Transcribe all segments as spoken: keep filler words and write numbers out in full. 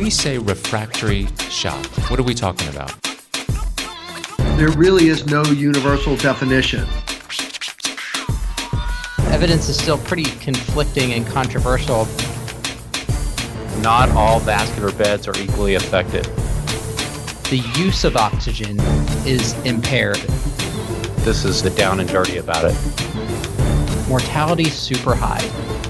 we say refractory shock, what are we talking about? There really is no universal definition. Evidence is still pretty conflicting and controversial. Not all vascular beds are equally affected. The use of oxygen is impaired. This is the down and dirty about it. Mortality is super high.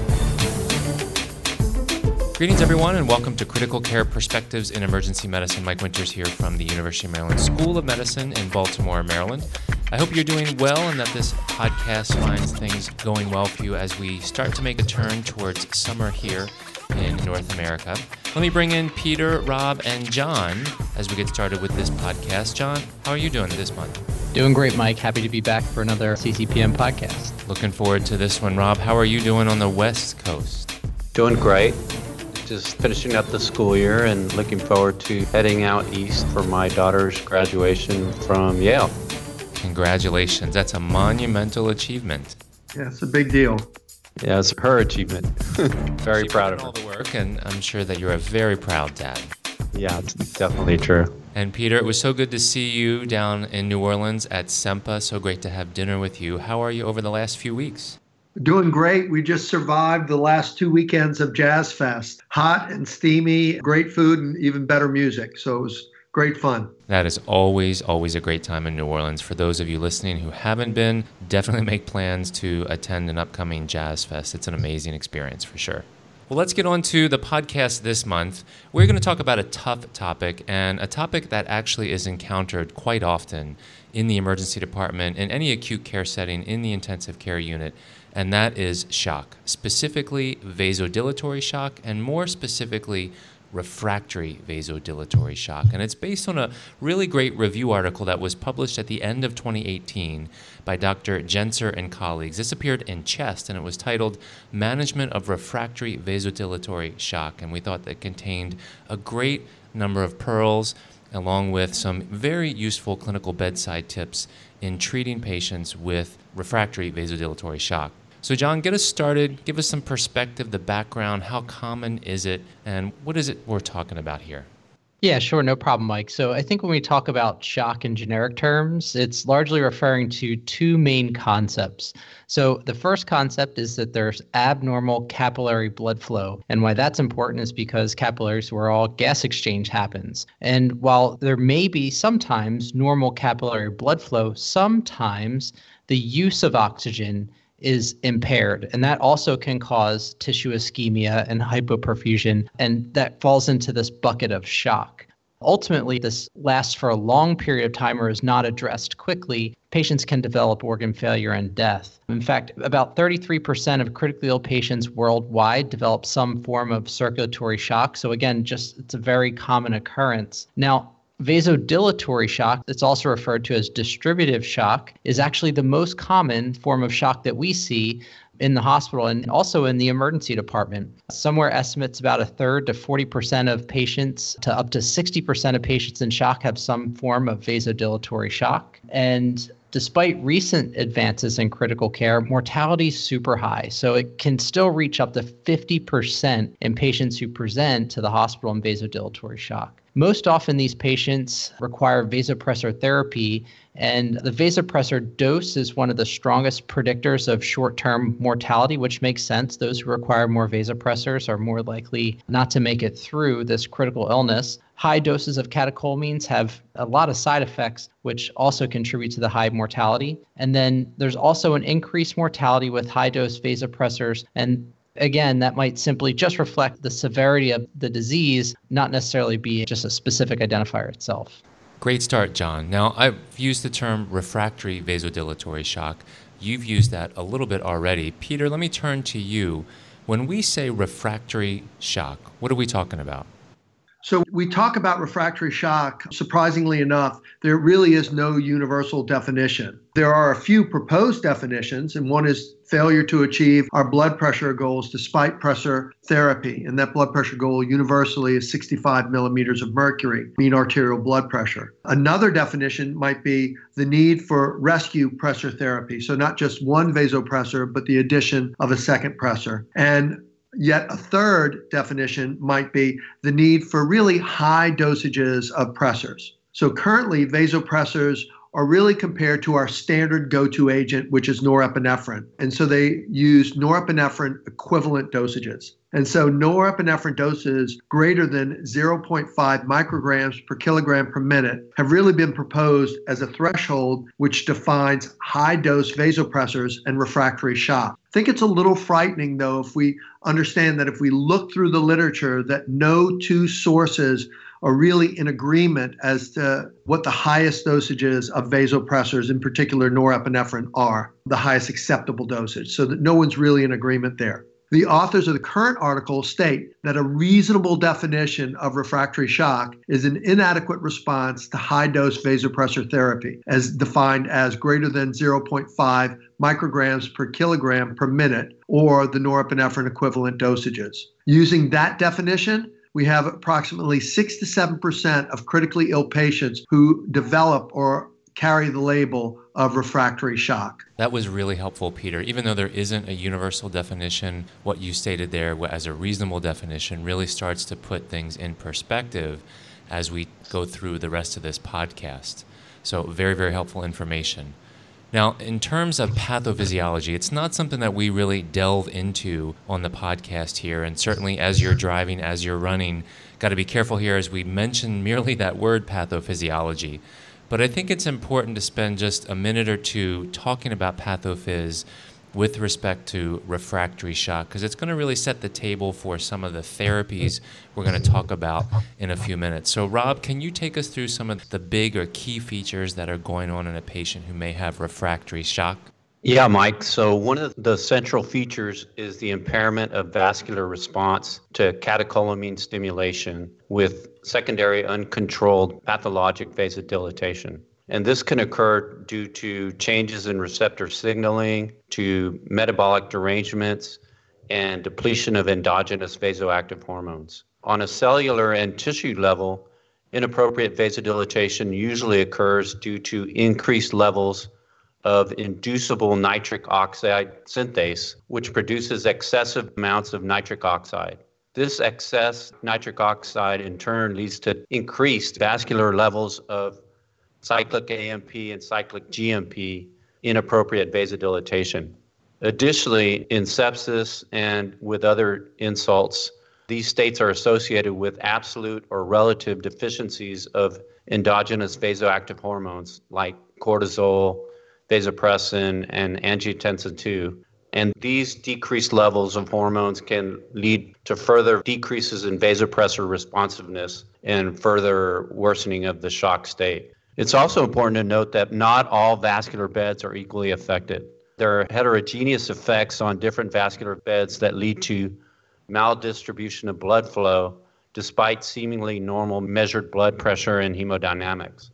Greetings, everyone, and welcome to Critical Care Perspectives in Emergency Medicine. Mike Winters here from the University of Maryland School of Medicine in Baltimore, Maryland. I hope you're doing well and that this podcast finds things going well for you as we start to make a turn towards summer here in North America. Let me bring in Peter, Rob, and John as we get started with this podcast. John, how are you doing this month? Doing great, Mike. Happy to be back for another C C P M podcast. Looking forward to this one. Rob, how are you doing on the West Coast? Doing great. Just finishing up the school year and looking forward to heading out east for my daughter's graduation from Yale. Congratulations. That's a monumental achievement. Yeah, it's a big deal. Yeah, it's her achievement. Very Keep proud of her. all the work, and I'm sure that you're a very proud dad. Yeah, it's definitely true. And Peter, it was so good to see you down in New Orleans at SEMPA. So great to have dinner with you. How are you over the last few weeks? Doing great. We just survived the last two weekends of Jazz Fest. Hot and steamy, great food, and even better music. So it was great fun. That is always, always a great time in New Orleans. For those of you listening who haven't been, definitely make plans to attend an upcoming Jazz Fest. It's an amazing experience for sure. Well, let's get on to the podcast this month. We're going to talk about a tough topic, and a topic that actually is encountered quite often in the emergency department, in any acute care setting, in the intensive care unit, and that is shock, specifically vasodilatory shock, and more specifically, refractory vasodilatory shock. And it's based on a really great review article that was published at the end of twenty eighteen by Doctor Genser and colleagues. This appeared in Chest, and it was titled Management of Refractory Vasodilatory Shock. And we thought that contained a great number of pearls, along with some very useful clinical bedside tips in treating patients with refractory vasodilatory shock. So John, get us started. Give us some perspective, the background, how common is it, and what is it we're talking about here? Yeah, sure. No problem, Mike. So I think when we talk about shock in generic terms, it's largely referring to two main concepts. So the first concept is that there's abnormal capillary blood flow. And why that's important is because capillaries is where all gas exchange happens. And while there may be sometimes normal capillary blood flow, sometimes the use of oxygen is impaired. And that also can cause tissue ischemia and hypoperfusion. And that falls into this bucket of shock. Ultimately, this lasts for a long period of time or is not addressed quickly. Patients can develop organ failure and death. In fact, about thirty-three percent of critically ill patients worldwide develop some form of circulatory shock. So again, just it's a very common occurrence. Now, vasodilatory shock, that's also referred to as distributive shock, is actually the most common form of shock that we see in the hospital and also in the emergency department. Somewhere estimates about a third to forty percent of patients to up to sixty percent of patients in shock have some form of vasodilatory shock. And despite recent advances in critical care, mortality is super high. So it can still reach up to fifty percent in patients who present to the hospital in vasodilatory shock. Most often, these patients require vasopressor therapy, and the vasopressor dose is one of the strongest predictors of short-term mortality, which makes sense. Those who require more vasopressors are more likely not to make it through this critical illness. High doses of catecholamines have a lot of side effects, which also contribute to the high mortality. And then there's also an increased mortality with high-dose vasopressors, and again, that might simply just reflect the severity of the disease, not necessarily be just a specific identifier itself. Great start, John. Now, I've used the term refractory vasodilatory shock. You've used that a little bit already. Peter, let me turn to you. When we say refractory shock, what are we talking about? So we talk about refractory shock. Surprisingly enough, there really is no universal definition. There are a few proposed definitions, and one is failure to achieve our blood pressure goals despite pressor therapy. And that blood pressure goal universally is sixty-five millimeters of mercury, mean arterial blood pressure. Another definition might be the need for rescue pressor therapy. So not just one vasopressor, but the addition of a second pressor. And Yet a third definition might be the need for really high dosages of pressors. So currently, vasopressors are really compared to our standard go-to agent, which is norepinephrine. And so they use norepinephrine equivalent dosages. And so norepinephrine doses greater than zero point five micrograms per kilogram per minute have really been proposed as a threshold which defines high-dose vasopressors and refractory shock. I think it's a little frightening, though, if we understand that if we look through the literature, that no two sources are really in agreement as to what the highest dosages of vasopressors, in particular norepinephrine, are, the highest acceptable dosage, so that no one's really in agreement there. The authors of the current article state that a reasonable definition of refractory shock is an inadequate response to high-dose vasopressor therapy, as defined as greater than zero point five micrograms per kilogram per minute, or the norepinephrine equivalent dosages. Using that definition, we have approximately six to seven percent of critically ill patients who develop or carry the label of refractory shock. That was really helpful, Peter. Even though there isn't a universal definition, what you stated there as a reasonable definition really starts to put things in perspective as we go through the rest of this podcast. So very, very helpful information. Now, in terms of pathophysiology, it's not something that we really delve into on the podcast here, and certainly as you're driving, as you're running, got to be careful here as we mention merely that word pathophysiology. But I think it's important to spend just a minute or two talking about pathophys with respect to refractory shock, because it's going to really set the table for some of the therapies we're going to talk about in a few minutes. So Rob, can you take us through some of the big or key features that are going on in a patient who may have refractory shock? Yeah, Mike. So one of the central features is the impairment of vascular response to catecholamine stimulation with secondary uncontrolled pathologic vasodilatation. And this can occur due to changes in receptor signaling, to metabolic derangements, and depletion of endogenous vasoactive hormones. On a cellular and tissue level, inappropriate vasodilatation usually occurs due to increased levels of inducible nitric oxide synthase, which produces excessive amounts of nitric oxide. This excess nitric oxide in turn leads to increased vascular levels of cyclic A M P and cyclic G M P, inappropriate vasodilatation. Additionally, in sepsis and with other insults, these states are associated with absolute or relative deficiencies of endogenous vasoactive hormones like cortisol, vasopressin, and angiotensin two. And these decreased levels of hormones can lead to further decreases in vasopressor responsiveness and further worsening of the shock state. It's also important to note that not all vascular beds are equally affected. There are heterogeneous effects on different vascular beds that lead to maldistribution of blood flow despite seemingly normal measured blood pressure and hemodynamics.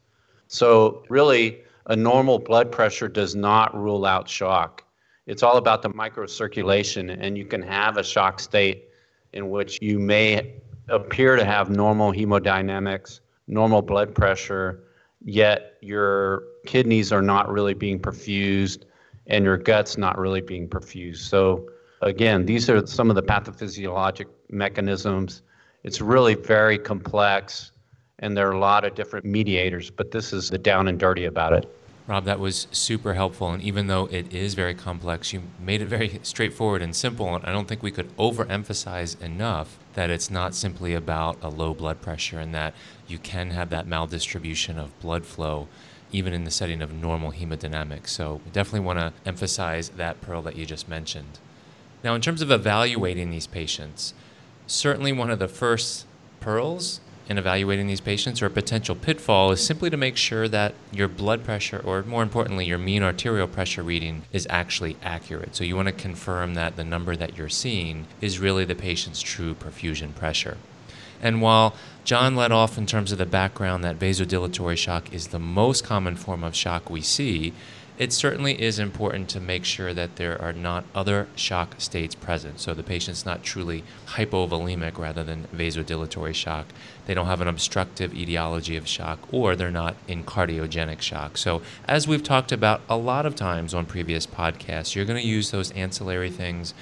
So really, a normal blood pressure does not rule out shock. It's all about the microcirculation, and you can have a shock state in which you may appear to have normal hemodynamics, normal blood pressure, yet your kidneys are not really being perfused and your gut's not really being perfused. So again, these are some of the pathophysiologic mechanisms. It's really very complex, and there are a lot of different mediators, but this is the down and dirty about it. Rob, that was super helpful, and even though it is very complex, you made it very straightforward and simple, and I don't think we could overemphasize enough that it's not simply about a low blood pressure and that you can have that maldistribution of blood flow even in the setting of normal hemodynamics. So we definitely want to emphasize that pearl that you just mentioned. Now, in terms of evaluating these patients, certainly one of the first pearls in evaluating these patients, or a potential pitfall, is simply to make sure that your blood pressure, or more importantly, your mean arterial pressure reading, is actually accurate. So you want to confirm that the number that you're seeing is really the patient's true perfusion pressure. And while John led off in terms of the background that vasodilatory shock is the most common form of shock we see, it certainly is important to make sure that there are not other shock states present. So the patient's not truly hypovolemic rather than vasodilatory shock. They don't have an obstructive etiology of shock, or they're not in cardiogenic shock. So as we've talked about a lot of times on previous podcasts, you're going to use those ancillary things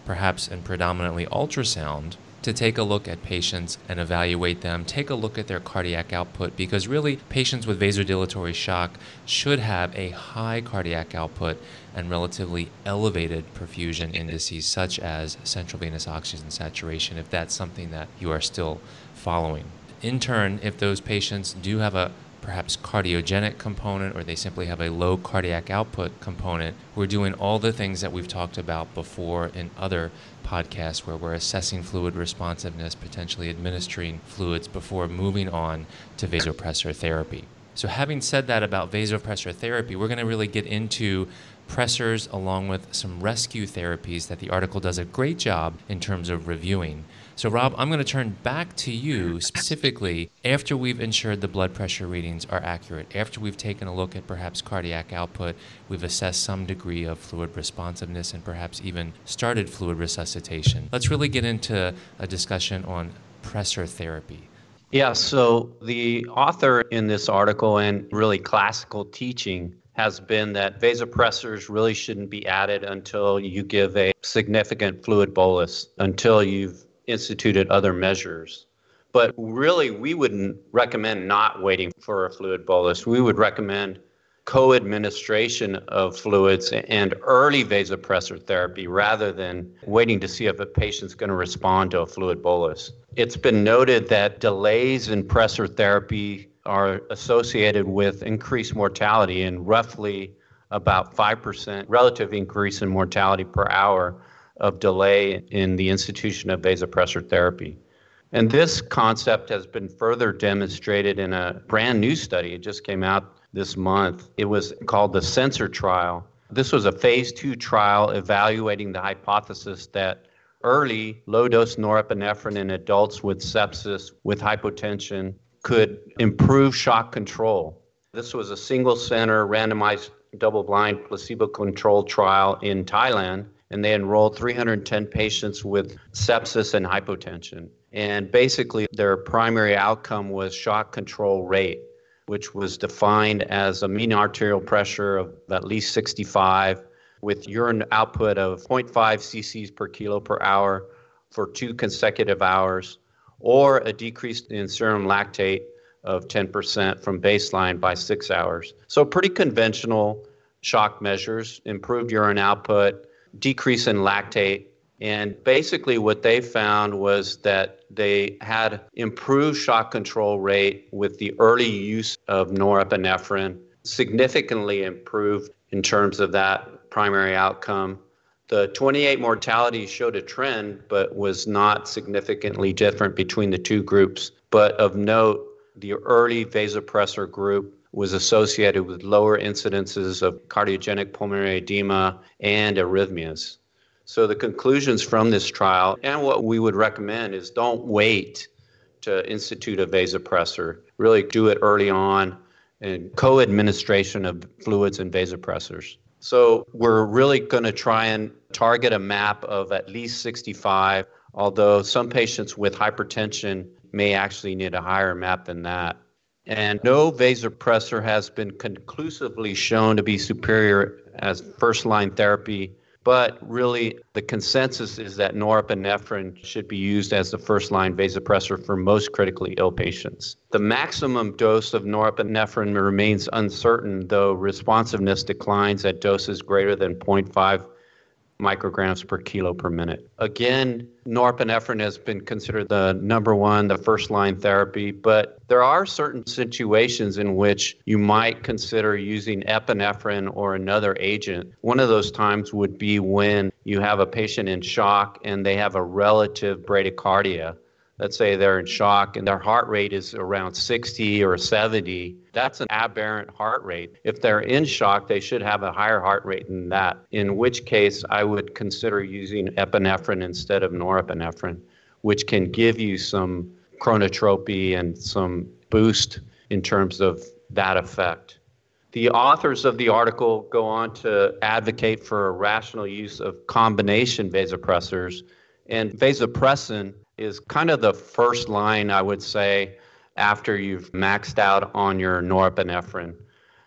perhaps and predominantly ultrasound, to take a look at patients and evaluate them, take a look at their cardiac output, because really patients with vasodilatory shock should have a high cardiac output and relatively elevated perfusion indices such as central venous oxygen saturation, if that's something that you are still following. In turn, if those patients do have a perhaps cardiogenic component or they simply have a low cardiac output component, we're doing all the things that we've talked about before in other podcasts where we're assessing fluid responsiveness, potentially administering fluids before moving on to vasopressor therapy. So having said that about vasopressor therapy, we're going to really get into pressors along with some rescue therapies that the article does a great job in terms of reviewing. So Rob, I'm going to turn back to you specifically after we've ensured the blood pressure readings are accurate, after we've taken a look at perhaps cardiac output, we've assessed some degree of fluid responsiveness and perhaps even started fluid resuscitation. Let's really get into a discussion on pressor therapy. Yeah, so the author in this article and really classical teaching has been that vasopressors really shouldn't be added until you give a significant fluid bolus, until you've instituted other measures. But really, we wouldn't recommend not waiting for a fluid bolus. We would recommend co-administration of fluids and early vasopressor therapy rather than waiting to see if a patient's going to respond to a fluid bolus. It's been noted that delays in pressor therapy are associated with increased mortality and roughly about five percent relative increase in mortality per hour of delay in the institution of vasopressor therapy. And this concept has been further demonstrated in a brand new study. It just came out this month. It was called the SENSOR trial. This was a phase two trial evaluating the hypothesis that early low-dose norepinephrine in adults with sepsis with hypotension could improve shock control. This was a single-center, randomized, double-blind, placebo-controlled trial in Thailand, and they enrolled three hundred ten patients with sepsis and hypotension. And basically, their primary outcome was shock control rate, which was defined as a mean arterial pressure of at least sixty-five with urine output of zero point five cc's per kilo per hour for two consecutive hours, or a decrease in serum lactate of ten percent from baseline by six hours. So pretty conventional shock measures, improved urine output, decrease in lactate. And basically what they found was that they had improved shock control rate with the early use of norepinephrine, significantly improved in terms of that primary outcome. The twenty-eight mortality showed a trend, but was not significantly different between the two groups. But of note, the early vasopressor group was associated with lower incidences of cardiogenic pulmonary edema and arrhythmias. So the conclusions from this trial, and what we would recommend, is don't wait to institute a vasopressor. Really do it early on, and co-administration of fluids and vasopressors. So we're really going to try and target a map of at least sixty-five, although some patients with hypertension may actually need a higher map than that. And no vasopressor has been conclusively shown to be superior as first-line therapy, but really the consensus is that norepinephrine should be used as the first-line vasopressor for most critically ill patients. The maximum dose of norepinephrine remains uncertain, though responsiveness declines at doses greater than zero point five micrograms per kilo per minute. Again, norepinephrine has been considered the number one, the first-line therapy, but there are certain situations in which you might consider using epinephrine or another agent. One of those times would be when you have a patient in shock and they have a relative bradycardia. Let's say they're in shock and their heart rate is around sixty or seventy. That's an aberrant heart rate. If they're in shock, they should have a higher heart rate than that, in which case I would consider using epinephrine instead of norepinephrine, which can give you some chronotropy and some boost in terms of that effect. The authors of the article go on to advocate for a rational use of combination vasopressors, and vasopressin is kind of the first line, I would say, after you've maxed out on your norepinephrine.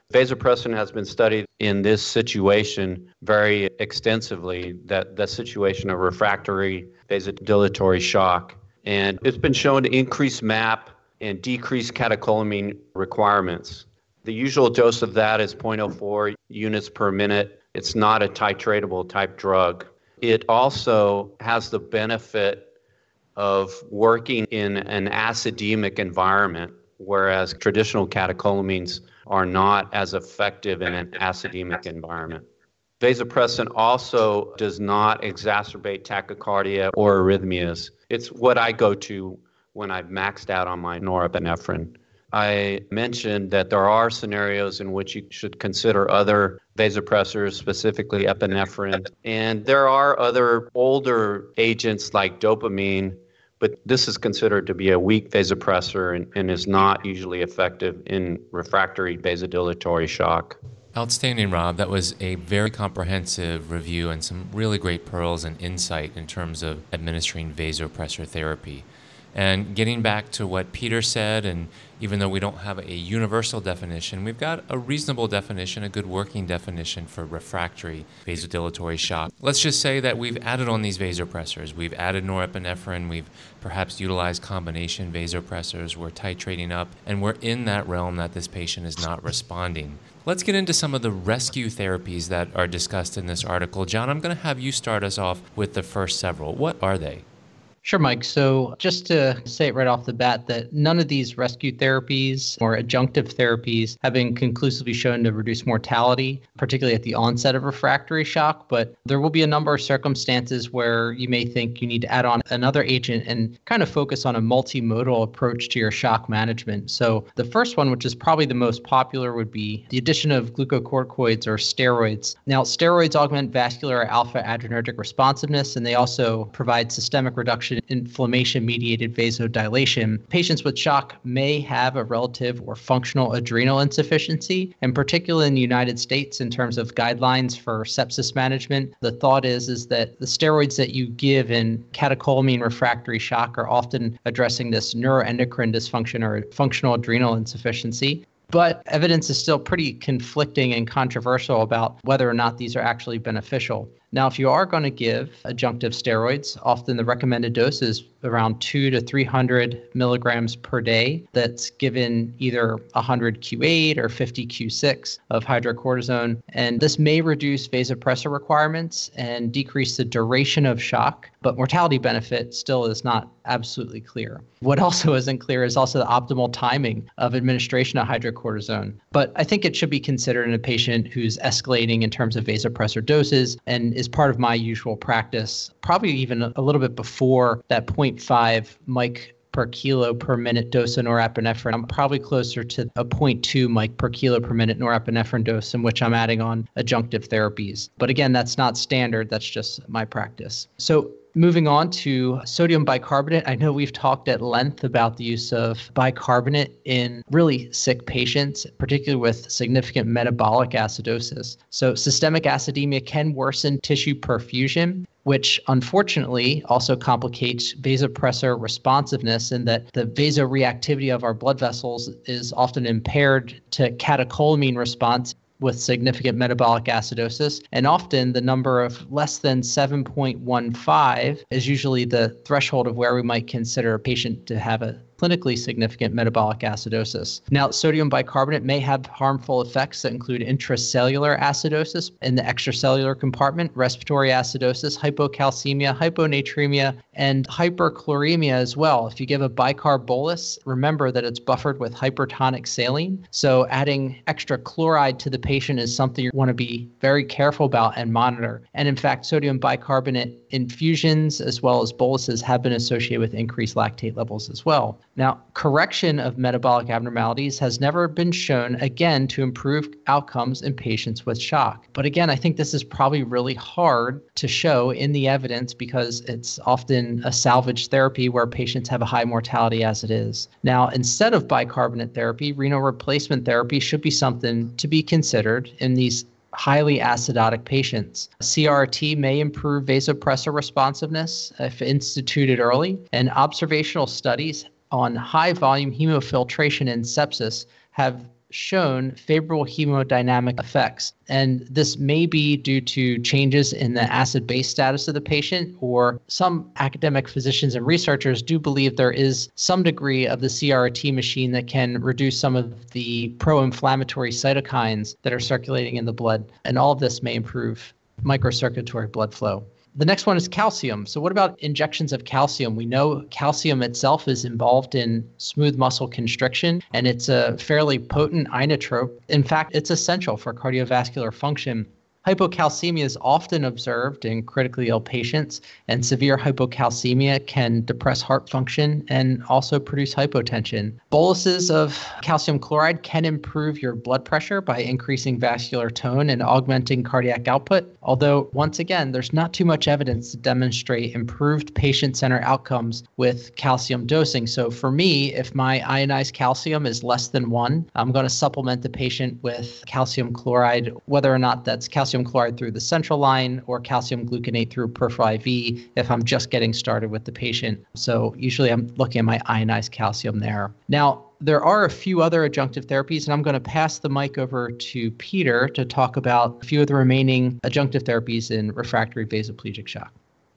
Vasopressin has been studied in this situation very extensively, that, that situation of refractory vasodilatory shock. And it's been shown to increase M A P and decrease catecholamine requirements. The usual dose of that is zero point zero four units per minute. It's not a titratable type drug. It also has the benefit of working in an acidemic environment, whereas traditional catecholamines are not as effective in an acidemic environment. Vasopressin also does not exacerbate tachycardia or arrhythmias. It's what I go to when I've maxed out on my norepinephrine. I mentioned that there are scenarios in which you should consider other vasopressors, specifically epinephrine. And there are other older agents like dopamine, but this is considered to be a weak vasopressor and, and is not usually effective in refractory vasodilatory shock. Outstanding, Rob. That was a very comprehensive review and some really great pearls and insight in terms of administering vasopressor therapy. And getting back to what Peter said, and even though we don't have a universal definition, we've got a reasonable definition, a good working definition for refractory vasodilatory shock. Let's just say that we've added on these vasopressors. We've added norepinephrine. We've perhaps utilized combination vasopressors. We're titrating up, and we're in that realm that this patient is not responding. Let's get into some of the rescue therapies that are discussed in this article. John, I'm going to have you start us off with the first several. What are they? Sure, Mike. So just to say it right off the bat that none of these rescue therapies or adjunctive therapies have been conclusively shown to reduce mortality, particularly at the onset of refractory shock. But there will be a number of circumstances where you may think you need to add on another agent and kind of focus on a multimodal approach to your shock management. So the first one, which is probably the most popular, would be the addition of glucocorticoids or steroids. Now, steroids augment vascular alpha adrenergic responsiveness, and they also provide systemic reduction inflammation-mediated vasodilation. Patients with shock may have a relative or functional adrenal insufficiency, and particularly in the United States in terms of guidelines for sepsis management. The thought is, is that the steroids that you give in catecholamine refractory shock are often addressing this neuroendocrine dysfunction or functional adrenal insufficiency. But evidence is still pretty conflicting and controversial about whether or not these are actually beneficial. Now, if you are going to give adjunctive steroids, often the recommended dose is around two to three hundred milligrams per day. That's given either one hundred Q eight or fifty Q six of hydrocortisone. And this may reduce vasopressor requirements and decrease the duration of shock, but mortality benefit still is not absolutely clear. What also isn't clear is also the optimal timing of administration of hydrocortisone. But I think it should be considered in a patient who's escalating in terms of vasopressor doses and is part of my usual practice, probably even a little bit before that zero point five mic per kilo per minute dose of norepinephrine. I'm probably closer to a zero point two mic per kilo per minute norepinephrine dose in which I'm adding on adjunctive therapies. But again, that's not standard. That's just my practice. So moving on to sodium bicarbonate, I know we've talked at length about the use of bicarbonate in really sick patients, particularly with significant metabolic acidosis. So systemic acidemia can worsen tissue perfusion, which unfortunately also complicates vasopressor responsiveness in that the vasoreactivity of our blood vessels is often impaired to catecholamine response with significant metabolic acidosis. And often the number of less than seven point one five is usually the threshold of where we might consider a patient to have a clinically significant metabolic acidosis. Now, sodium bicarbonate may have harmful effects that include intracellular acidosis in the extracellular compartment, respiratory acidosis, hypocalcemia, hyponatremia, and hyperchloremia as well. If you give a bicarb bolus, remember that it's buffered with hypertonic saline. So adding extra chloride to the patient is something you want to be very careful about and monitor. And in fact, sodium bicarbonate infusions as well as boluses have been associated with increased lactate levels as well. Now, correction of metabolic abnormalities has never been shown, again, to improve outcomes in patients with shock. But again, I think this is probably really hard to show in the evidence because it's often a salvage therapy where patients have a high mortality as it is. Now, instead of bicarbonate therapy, renal replacement therapy should be something to be considered in these highly acidotic patients. C R T may improve vasopressor responsiveness if instituted early, and observational studies on high volume hemofiltration in sepsis have shown favorable hemodynamic effects. And this may be due to changes in the acid-base status of the patient, or some academic physicians and researchers do believe there is some degree of the C R R T machine that can reduce some of the pro-inflammatory cytokines that are circulating in the blood. And all of this may improve microcirculatory blood flow. The next one is calcium. So what about injections of calcium? We know calcium itself is involved in smooth muscle constriction, and it's a fairly potent inotrope. In fact, it's essential for cardiovascular function. Hypocalcemia is often observed in critically ill patients, and severe hypocalcemia can depress heart function and also produce hypotension. Boluses of calcium chloride can improve your blood pressure by increasing vascular tone and augmenting cardiac output, although once again, there's not too much evidence to demonstrate improved patient-centered outcomes with calcium dosing. So for me, if my ionized calcium is less than one, I'm going to supplement the patient with calcium chloride, whether or not that's calcium chloride through the central line or calcium gluconate through peripheral I V if I'm just getting started with the patient. So usually I'm looking at my ionized calcium there. Now, there are a few other adjunctive therapies, and I'm going to pass the mic over to Peter to talk about a few of the remaining adjunctive therapies in refractory vasoplegic shock.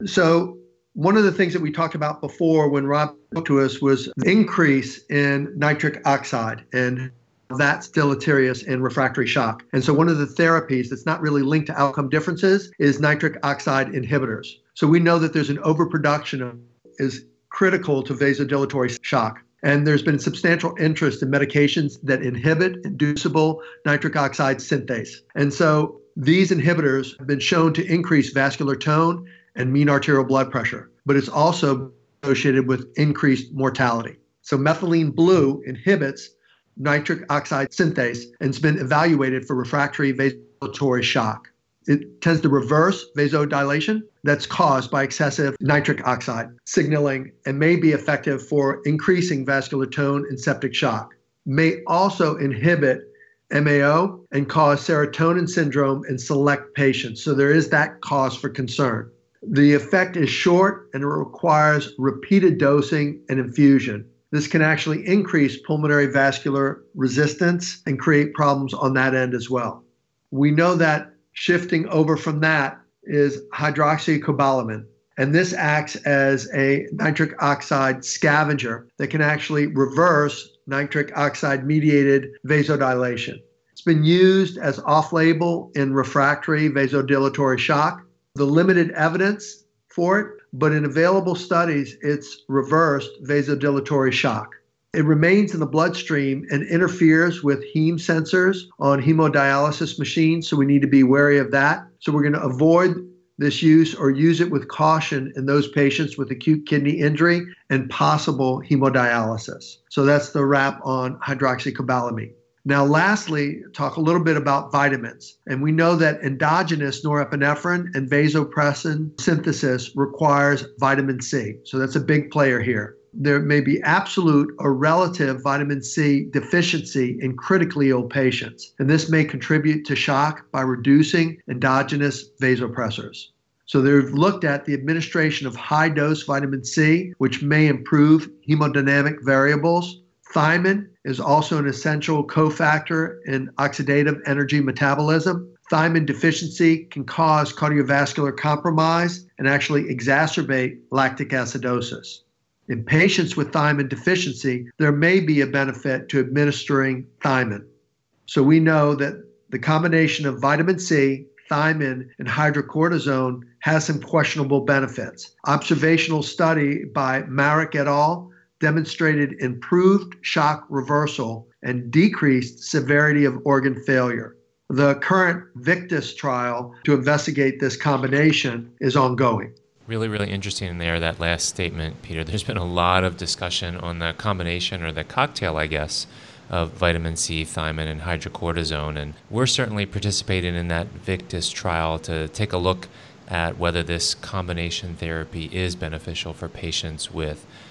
So one of the things that we talked about before when Rob spoke to us was the increase in nitric oxide, and that's deleterious in refractory shock. And so one of the therapies that's not really linked to outcome differences is nitric oxide inhibitors. So we know that there's an overproduction of is critical to vasodilatory shock. And there's been substantial interest in medications that inhibit inducible nitric oxide synthase. And so these inhibitors have been shown to increase vascular tone and mean arterial blood pressure, but it's also associated with increased mortality. So methylene blue inhibits nitric oxide synthase and it's been evaluated for refractory vasodilatory shock. It tends to reverse vasodilation that's caused by excessive nitric oxide signaling and may be effective for increasing vascular tone in septic shock. May also inhibit M A O and cause serotonin syndrome in select patients. So there is that cause for concern. The effect is short and it requires repeated dosing and infusion. This can actually increase pulmonary vascular resistance and create problems on that end as well. We know that shifting over from that is hydroxycobalamin, and this acts as a nitric oxide scavenger that can actually reverse nitric oxide-mediated vasodilation. It's been used as off-label in refractory vasodilatory shock. The limited evidence for it, but in available studies, it's reversed vasodilatory shock. It remains in the bloodstream and interferes with heme sensors on hemodialysis machines, so we need to be wary of that. So we're going to avoid this use or use it with caution in those patients with acute kidney injury and possible hemodialysis. So that's the wrap on hydroxycobalamin. Now, lastly, talk a little bit about vitamins. And we know that endogenous norepinephrine and vasopressin synthesis requires vitamin C. So that's a big player here. There may be absolute or relative vitamin C deficiency in critically ill patients. And this may contribute to shock by reducing endogenous vasopressors. So they've looked at the administration of high-dose vitamin C, which may improve hemodynamic variables. Thiamine is also an essential cofactor in oxidative energy metabolism. Thiamine deficiency can cause cardiovascular compromise and actually exacerbate lactic acidosis. In patients with thiamine deficiency, there may be a benefit to administering thiamine. So we know that the combination of vitamin C, thiamine, and hydrocortisone has some questionable benefits. Observational study by Marek et al. Demonstrated improved shock reversal and decreased severity of organ failure. The current Victus trial to investigate this combination is ongoing. Really, really interesting in there, that last statement, Peter. There's been a lot of discussion on the combination or the cocktail, I guess, of vitamin C, thiamine, and hydrocortisone. And we're certainly participating in that Victus trial to take a look at whether this combination therapy is beneficial for patients with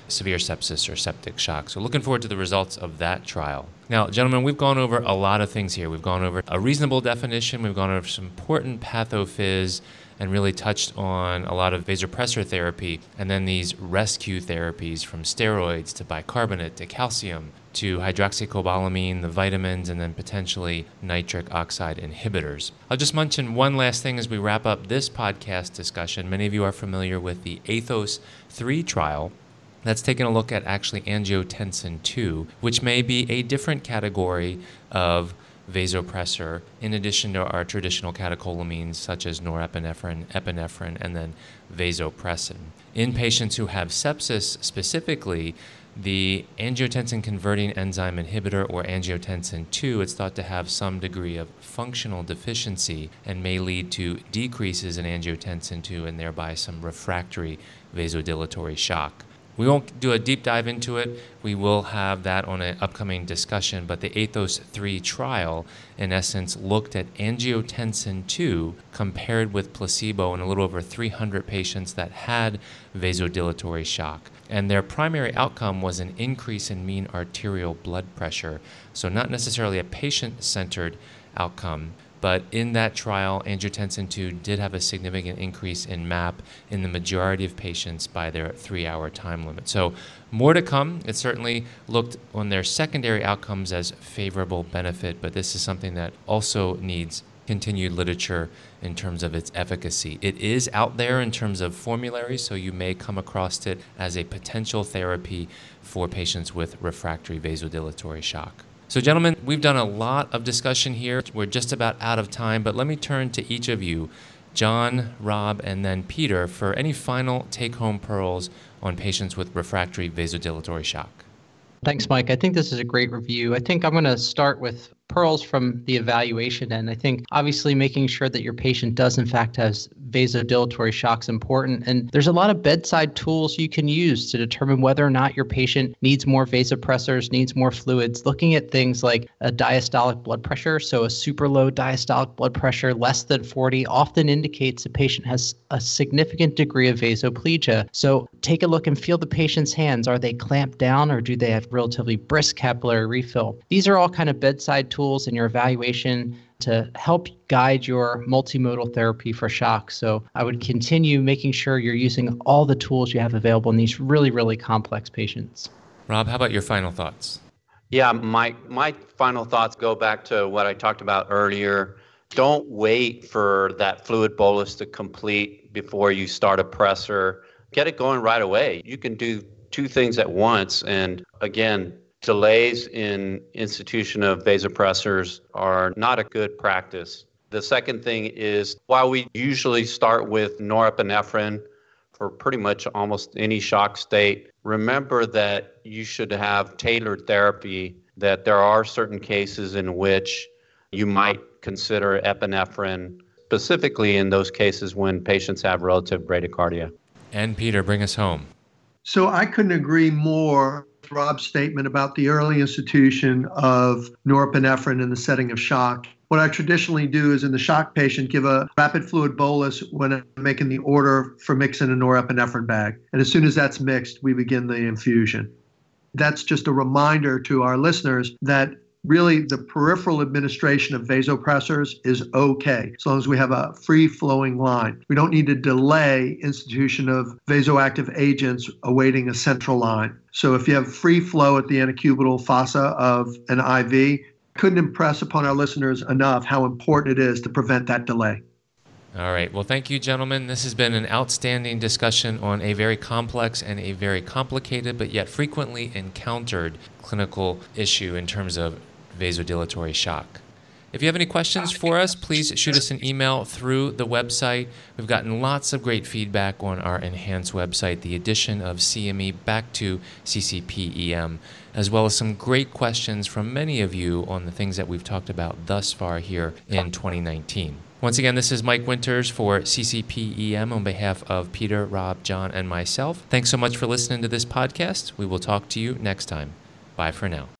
severe sepsis or septic shock. So looking forward to the results of that trial. Now, gentlemen, we've gone over a lot of things here. We've gone over a reasonable definition. We've gone over some important pathophys and really touched on a lot of vasopressor therapy and then these rescue therapies from steroids to bicarbonate to calcium to hydroxycobalamin, the vitamins, and then potentially nitric oxide inhibitors. I'll just mention one last thing as we wrap up this podcast discussion. Many of you are familiar with the ATHOS three trial. That's taking a look at actually angiotensin two, which may be a different category of vasopressor in addition to our traditional catecholamines such as norepinephrine, epinephrine, and then vasopressin. In patients who have sepsis specifically, the angiotensin converting enzyme inhibitor or angiotensin two, it's thought to have some degree of functional deficiency and may lead to decreases in angiotensin two and thereby some refractory vasodilatory shock. We won't do a deep dive into it. We will have that on an upcoming discussion, but the ATHOS three trial, in essence, looked at angiotensin two compared with placebo in a little over three hundred patients that had vasodilatory shock. And their primary outcome was an increase in mean arterial blood pressure. So not necessarily a patient-centered outcome, but in that trial, angiotensin two did have a significant increase in M A P in the majority of patients by their three-hour time limit. So more to come. It certainly looked on their secondary outcomes as favorable benefit, but this is something that also needs continued literature in terms of its efficacy. It is out there in terms of formularies, so you may come across it as a potential therapy for patients with refractory vasodilatory shock. So gentlemen, we've done a lot of discussion here. We're just about out of time, but let me turn to each of you, John, Rob, and then Peter, for any final take-home pearls on patients with refractory vasodilatory shock. Thanks, Mike. I think this is a great review. I think I'm going to start with pearls from the evaluation. And I think obviously making sure that your patient does in fact have vasodilatory shock is important. And there's a lot of bedside tools you can use to determine whether or not your patient needs more vasopressors, needs more fluids, looking at things like a diastolic blood pressure. So a super low diastolic blood pressure, less than forty, often indicates a patient has a significant degree of vasoplegia. So take a look and feel the patient's hands. Are they clamped down or do they have relatively brisk capillary refill? These are all kind of bedside tools in your evaluation to help guide your multimodal therapy for shock. So I would continue making sure you're using all the tools you have available in these really, really complex patients. Rob, how about your final thoughts? Yeah, my my final thoughts go back to what I talked about earlier. Don't wait for that fluid bolus to complete before you start a pressor. Get it going right away. You can do two things at once. And again, delays in institution of vasopressors are not a good practice. The second thing is, while we usually start with norepinephrine for pretty much almost any shock state, remember that you should have tailored therapy, that there are certain cases in which you might consider epinephrine, specifically in those cases when patients have relative bradycardia. And Peter, bring us home. So I couldn't agree more with Rob's statement about the early institution of norepinephrine in the setting of shock. What I traditionally do is in the shock patient, give a rapid fluid bolus when I'm making the order for mixing a norepinephrine bag. And as soon as that's mixed, we begin the infusion. That's just a reminder to our listeners that really the peripheral administration of vasopressors is okay, as long as we have a free-flowing line. We don't need to delay institution of vasoactive agents awaiting a central line. So if you have free flow at the antecubital fossa of an I V, couldn't impress upon our listeners enough how important it is to prevent that delay. All right. Well, thank you, gentlemen. This has been an outstanding discussion on a very complex and a very complicated but yet frequently encountered clinical issue in terms of vasodilatory shock. If you have any questions for us, please shoot us an email through the website. We've gotten lots of great feedback on our enhanced website, the addition of C M E back to C C P E M, as well as some great questions from many of you on the things that we've talked about thus far here in twenty nineteen. Once again, this is Mike Winters for C C P E M on behalf of Peter, Rob, John, and myself. Thanks so much for listening to this podcast. We will talk to you next time. Bye for now.